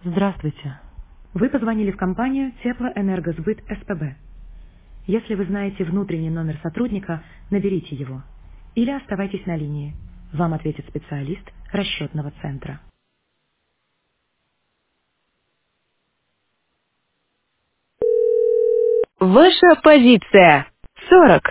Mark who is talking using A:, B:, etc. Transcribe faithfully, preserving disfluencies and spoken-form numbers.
A: Здравствуйте. Вы позвонили в компанию Теплоэнергосбыт СПБ. Если вы знаете внутренний номер сотрудника, наберите его. Или оставайтесь на линии. Вам ответит специалист расчетного центра.
B: Ваша позиция. сорок.